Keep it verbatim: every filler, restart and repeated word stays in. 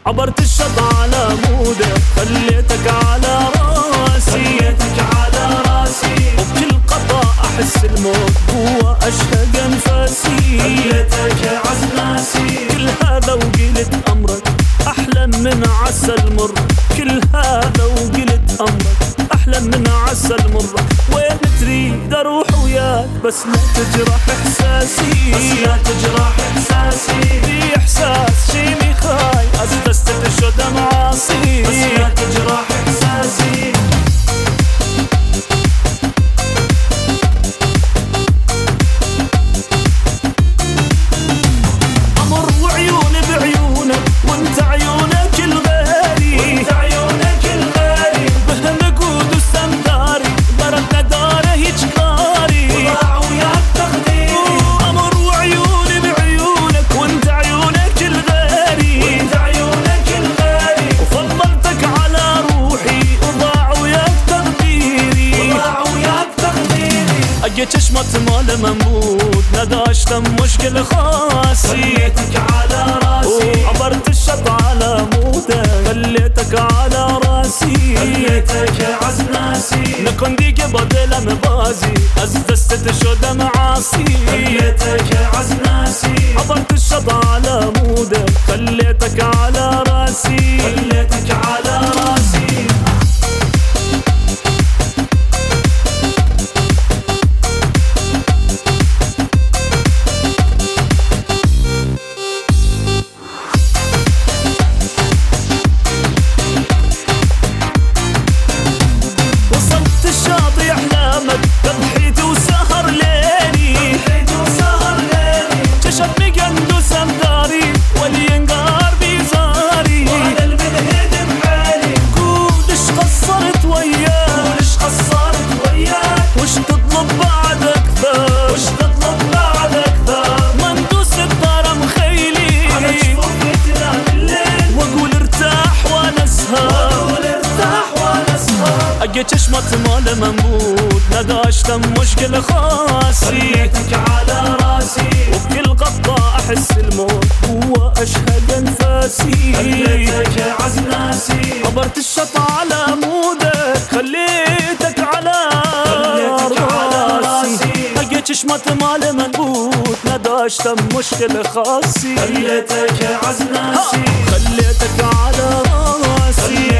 عبرت الشط على مودك خليتك على راسي خليتك على راسي وبكل قطع أحس الموت هو أشهق أنفاسي خليتك عزناسي كل هذا وقلت أمرك أحلى من عسل مر كل هذا وقلت أمرك أحلى من عسل مر وين تريد أروح وياك بس لا تجرح إحساسي بس لا تجرح إحساسي في إحساس شيني خاي أستستت شو دمعاصي بس لا تجرح إحساسي أمر وعيوني بعيونك وانت عيونك الغالي وانت عيونك الغالي بهالنقود والسنداري ضربنا داره يجكاري وضاع وياك تقديري أمر وعيوني بعيونك وانت عيونك الغالي وانت عيونك الغالي وفضلتك على روحي وضاع وياك تقديري وضاع وياك تقديري أجيت شمت مال مموت نداشت مشكل خاصي خليتك على راسي وعبرت الشط على مودك خليتك على راسي خليتك عزناسي نكون ديك بدل مبازي أزدستت شو دمعاصي خليتك عزناسي عبرت الشط على مودك خليتك على راسي خليتك على راسي وصلت الشاطئ أحلامك تضحيت وسهر ليلي حيد وسهر ليلي كشفني قندوس أمداري والينقار بيزاري وعلى المنهد بحالي قول اش قصرت وياك وليش قصرت وياك وش تطلب بعد أكثر وش تطلب بعد أكثر مندوس الدار مخيلي على جفوفي تنام الليل واقول ارتاح وانا اسهر وأقول ارتاح وأنا أسهر اجيت شمت مال منبوت نداشت مشكل خاصي خليتك على راسي وبكل قطة احس الموت هو اشهق انفاسي خليتك عزناسي عبرت الشط على مودك خليتك على خليتك على راسي اجيت شمت مال منبوت نداشت مشكل خاصي خليتك عزناسي خليتك على راسي